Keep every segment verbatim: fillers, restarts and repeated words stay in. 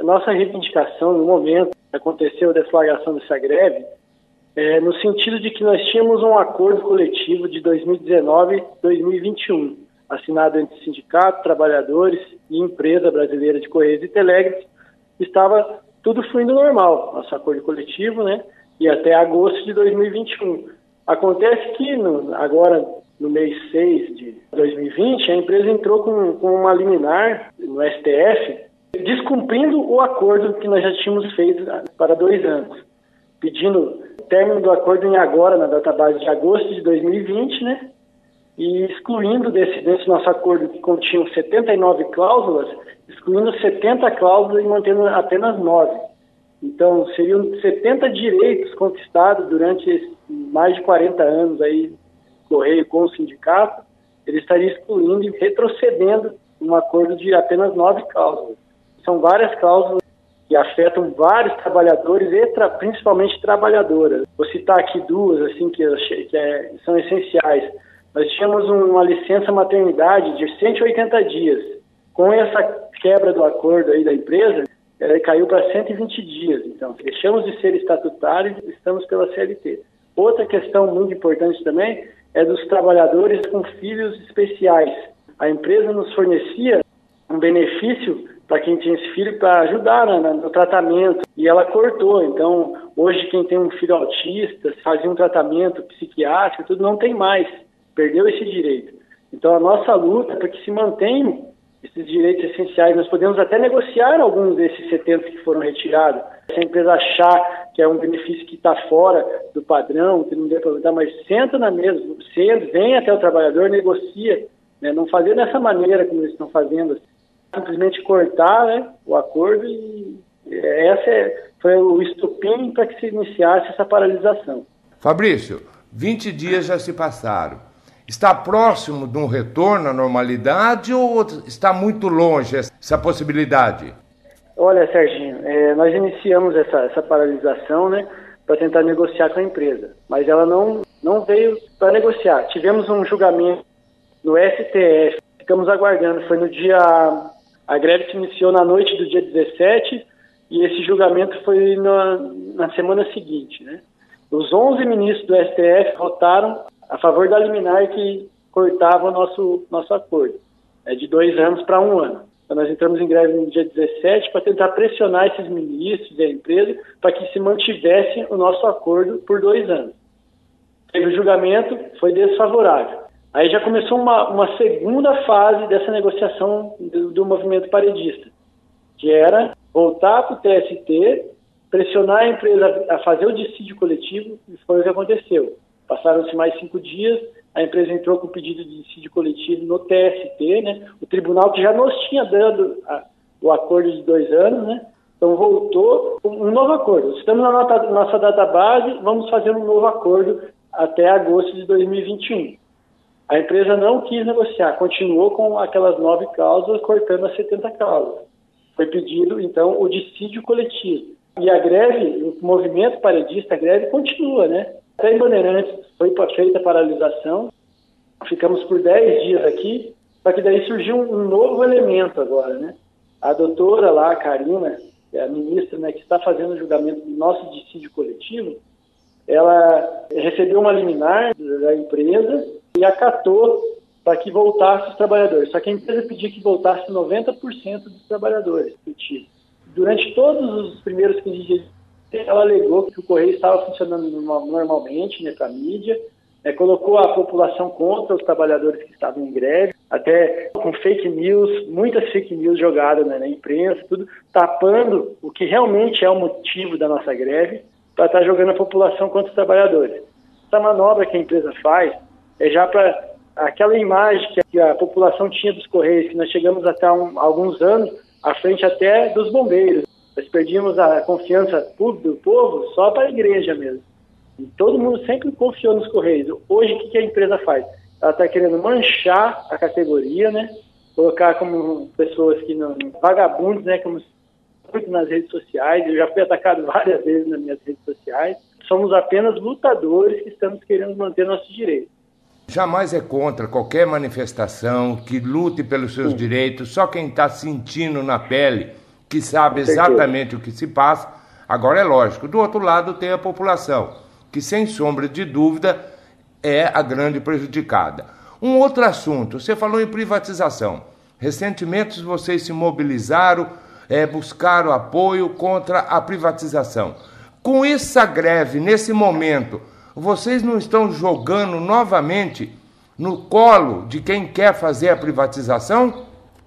Nossa reivindicação, no momento que aconteceu a deflagração dessa greve, é no sentido de que nós tínhamos um acordo coletivo de dois mil e dezenove a dois mil e vinte e um, assinado entre sindicato, trabalhadores e empresa brasileira de Correios e Telégrafos. Estava tudo fluindo normal, nosso acordo coletivo, né? E até agosto de dois mil e vinte e um. Acontece que no, agora, no mês seis de dois mil e vinte, a empresa entrou com, com uma liminar no S T F, descumprindo o acordo que nós já tínhamos feito para dois anos, pedindo o término do acordo em agora, na database de agosto de dois mil e vinte, né? E excluindo desse, desse nosso acordo que continha setenta e nove cláusulas, excluindo setenta cláusulas e mantendo apenas nove. Então, seriam setenta direitos conquistados durante esses mais de quarenta anos aí, Correio com o sindicato, ele estaria excluindo e retrocedendo um acordo de apenas nove cláusulas. São várias cláusulas que afetam vários trabalhadores e tra- principalmente trabalhadoras. Vou citar aqui duas, assim, que, eu achei, que é, são essenciais. Nós tínhamos uma licença maternidade de cento e oitenta dias. Com essa quebra do acordo aí da empresa, ela caiu para cento e vinte dias. Então, deixamos de ser estatutários e estamos pela C L T. Outra questão muito importante também é dos trabalhadores com filhos especiais. A empresa nos fornecia um benefício para quem tinha esse filho para ajudar no, no tratamento. E ela cortou. Então, hoje quem tem um filho autista, fazia um tratamento psiquiátrico, tudo não tem mais. Perdeu esse direito. Então, a nossa luta é para que se mantenham esses direitos essenciais. Nós podemos até negociar alguns desses setenta que foram retirados. Se a empresa achar que é um benefício que está fora do padrão, que não deu para lutar, mas senta na mesa, senta, vem até o trabalhador, negocia, né? Não fazer dessa maneira como eles estão fazendo, simplesmente cortar, né, o acordo, e essa é, foi o estopim para que se iniciasse essa paralisação. Fabrício, vinte dias já se passaram. Está próximo de um retorno à normalidade ou está muito longe essa possibilidade? Olha, Serginho, é, nós iniciamos essa, essa paralisação, né, para tentar negociar com a empresa, mas ela não, não veio para negociar. Tivemos um julgamento no S T F, ficamos aguardando, foi no dia... A greve se iniciou na noite do dia dezessete e esse julgamento foi na, na semana seguinte, né? Os onze ministros do S T F votaram a favor da liminar que cortava o nosso, nosso acordo, é de dois anos para um ano. Então nós entramos em greve no dia dezessete para tentar pressionar esses ministros e a empresa para que se mantivesse o nosso acordo por dois anos. Teve o julgamento, foi desfavorável. Aí já começou uma, uma segunda fase dessa negociação do, do movimento paredista, que era voltar para o T S T, pressionar a empresa a fazer o dissídio coletivo, e foi o que aconteceu. Passaram-se mais cinco dias, a empresa entrou com o pedido de dissídio coletivo no T S T, né? O tribunal que já nos tinha dado a, o acordo de dois anos, né? Então voltou um novo acordo. Estamos na nossa, nossa database, vamos fazer um novo acordo até agosto de dois mil e vinte e um. A empresa não quis negociar, continuou com aquelas nove cláusulas, cortando as setenta cláusulas. Foi pedido, então, o dissídio coletivo. E a greve, o movimento paredista, a greve continua, né? Até em Bandeirantes foi feita a paralisação, ficamos por dez dias aqui, só que daí surgiu um novo elemento agora, né? A doutora lá, a Karina, que é a ministra, né, que está fazendo o julgamento do nosso dissídio coletivo, ela recebeu uma liminar da empresa e acatou para que voltasse os trabalhadores. Só que a empresa pediu que voltasse noventa por cento dos trabalhadores. Durante todos os primeiros quinze dias, ela alegou que o Correio estava funcionando normalmente, né, para a mídia, né, colocou a população contra os trabalhadores que estavam em greve, até com fake news, muitas fake news jogadas, né, na imprensa, tudo tapando o que realmente é o motivo da nossa greve, para estar jogando a população contra os trabalhadores. Essa manobra que a empresa faz é já para aquela imagem que a população tinha dos Correios, que nós chegamos até um, alguns anos à frente até dos bombeiros. Nós perdíamos a confiança pública do povo só para a igreja mesmo. E todo mundo sempre confiou nos Correios. Hoje, o que a empresa faz? Ela está querendo manchar a categoria, né? Colocar como pessoas que não... vagabundos, né? Como muito nas redes sociais. Eu já fui atacado várias vezes nas minhas redes sociais. Somos apenas lutadores que estamos querendo manter nossos direitos. Jamais é contra qualquer manifestação que lute pelos seus Sim. direitos. Só quem está sentindo na pele que sabe exatamente o que se passa. Agora é lógico, do outro lado tem a população, que sem sombra de dúvida é a grande prejudicada. Um outro assunto, você falou em privatização. Recentemente vocês se mobilizaram, é, buscaram apoio contra a privatização. Com essa greve, nesse momento, vocês não estão jogando novamente no colo de quem quer fazer a privatização?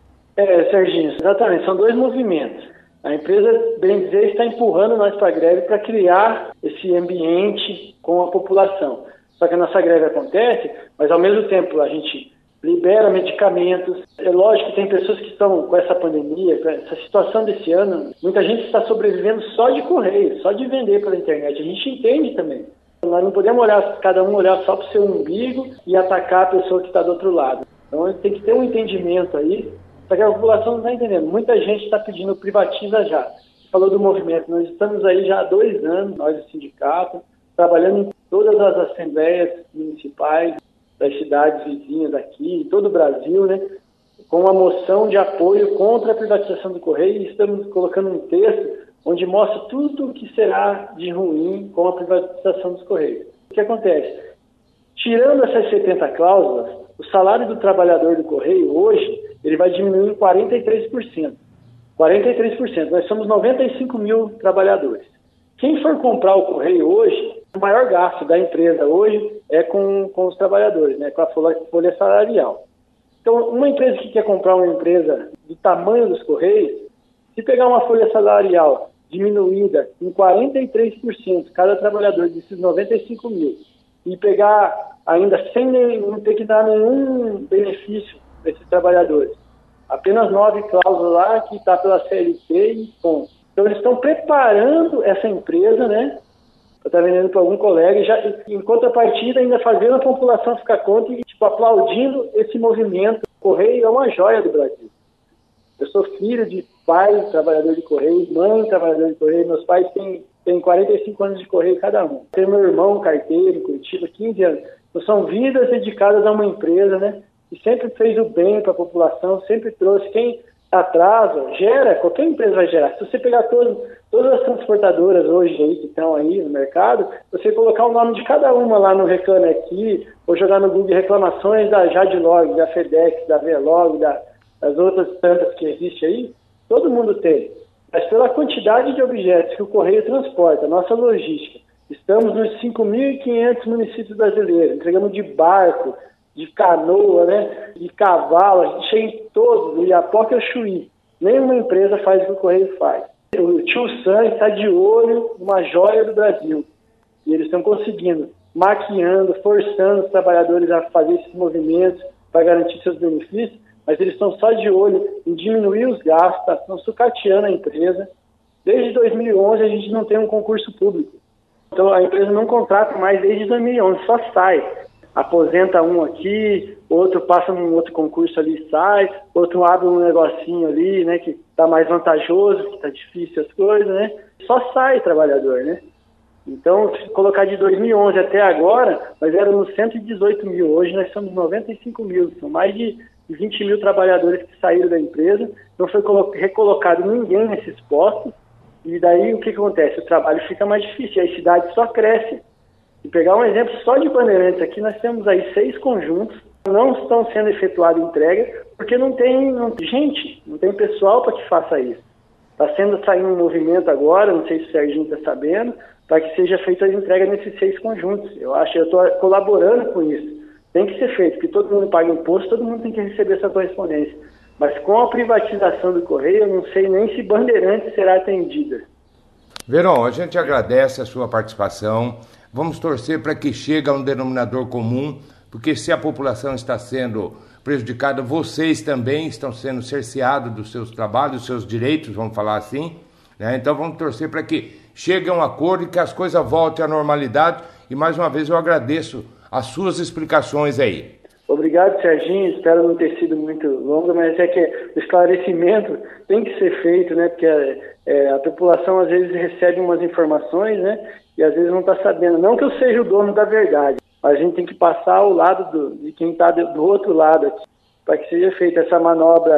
É, Serginho, exatamente, são dois movimentos. A empresa, bem dizer, está empurrando nós para a greve para criar esse ambiente com a população. Só que a nossa greve acontece, mas ao mesmo tempo a gente libera medicamentos. É lógico que tem pessoas que estão com essa pandemia, com essa situação desse ano, muita gente está sobrevivendo só de correio, só de vender pela internet. A gente entende também. Nós não podemos olhar, cada um olhar só para o seu umbigo e atacar a pessoa que está do outro lado. Então tem que ter um entendimento aí, só que a população não está entendendo. Muita gente está pedindo privatiza já. Você falou do movimento, nós estamos aí já há dois anos, nós do sindicato, trabalhando em todas as assembleias municipais das cidades vizinhas aqui, em todo o Brasil, né, com uma moção de apoio contra a privatização do Correio, e estamos colocando um texto onde mostra tudo o que será de ruim com a privatização dos Correios. O que acontece? Tirando essas setenta cláusulas, o salário do trabalhador do Correio hoje, ele vai diminuir em quarenta e três por cento. quarenta e três por cento. Nós somos noventa e cinco mil trabalhadores. Quem for comprar o Correio hoje, o maior gasto da empresa hoje é com, com os trabalhadores, né, com a folha, folha salarial. Então, uma empresa que quer comprar uma empresa do tamanho dos Correios, se pegar uma folha salarial diminuída em quarenta e três por cento, cada trabalhador desses noventa e cinco mil, e pegar ainda sem nenhum, não ter que dar nenhum benefício para esses trabalhadores, apenas nove cláusulas lá que está pela C L T e ponto. Então, eles estão preparando essa empresa, né, para estar vendendo para algum colega, e já, em contrapartida, ainda fazendo a população ficar contra e tipo, aplaudindo esse movimento. O Correio é uma joia do Brasil. Eu sou filho de pai trabalhador de Correio, mãe trabalhador de Correio, meus pais têm, têm quarenta e cinco anos de Correio cada um. Tenho meu irmão carteiro em Curitiba, quinze anos. Então, são vidas dedicadas a uma empresa, né, que sempre fez o bem para a população, sempre trouxe. Quem atrasa, gera, qualquer empresa vai gerar. Se você pegar todo, todas as transportadoras hoje aí que estão aí no mercado, você colocar o nome de cada uma lá no Reclame Aqui, ou jogar no Google reclamações da Jadlog, da FedEx, da Velog, da, das outras tantas que existem aí, todo mundo tem. Mas pela quantidade de objetos que o Correio transporta, nossa logística, estamos nos cinco mil e quinhentos municípios brasileiros, entregamos de barco, de canoa, né, de cavalo, a gente chega em todos, do Iapoca ao Chuí. Nenhuma empresa faz o que o Correio faz. O Tio Sam está de olho numa joia do Brasil. E eles estão conseguindo, maquiando, forçando os trabalhadores a fazer esses movimentos para garantir seus benefícios, mas eles estão só de olho em diminuir os gastos, estão sucateando a empresa. Desde dois mil e onze a gente não tem um concurso público. Então a empresa não contrata mais desde dois mil e onze, só sai. Aposenta um aqui, outro passa num outro concurso ali e sai, outro abre um negocinho ali, né, que está mais vantajoso, que está difícil as coisas, né? Só sai trabalhador, né? Então, se colocar de dois mil e onze até agora, nós éramos cento e dezoito mil, hoje nós somos noventa e cinco mil, são mais de vinte mil trabalhadores que saíram da empresa, não foi recolocado ninguém nesses postos, e daí o que acontece? O trabalho fica mais difícil, a cidade só cresce. E pegar um exemplo só de Bandeirantes aqui, nós temos aí seis conjuntos, não estão sendo efetuada entrega, porque não tem, não tem gente, não tem pessoal para que faça isso. Está sendo saindo um movimento agora, não sei se o Serginho está sabendo, para que seja feita a entrega nesses seis conjuntos. Eu acho, eu estou colaborando com isso. Tem que ser feito, porque todo mundo paga imposto, todo mundo tem que receber essa correspondência. Mas com a privatização do Correio, eu não sei nem se Bandeirantes será atendida. Verão, a gente agradece a sua participação. Vamos torcer para que chegue a um denominador comum, porque se a população está sendo prejudicada, vocês também estão sendo cerceados dos seus trabalhos, dos seus direitos, vamos falar assim, né? Então vamos torcer para que chegue a um acordo e que as coisas voltem à normalidade. E mais uma vez eu agradeço as suas explicações aí. Obrigado, Serginho. Espero não ter sido muito longo, mas é que o esclarecimento tem que ser feito, né? Porque é, a população às vezes recebe umas informações, né? E às vezes não está sabendo. Não que eu seja o dono da verdade, mas a gente tem que passar ao lado do, de quem está do outro lado aqui, para que seja feita essa manobra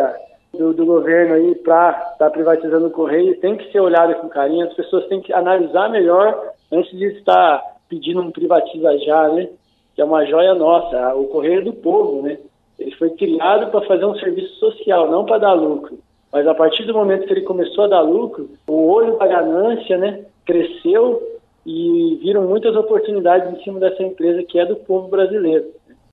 do, do governo aí para estar tá privatizando o Correio tem que ser olhada com carinho, as pessoas têm que analisar melhor antes de estar pedindo um privatiza já, né? Que é uma joia nossa, o Correio é do povo, né? Ele foi criado para fazer um serviço social, não para dar lucro. Mas a partir do momento que ele começou a dar lucro, o olho da ganância, né, cresceu e viram muitas oportunidades em cima dessa empresa que é do povo brasileiro.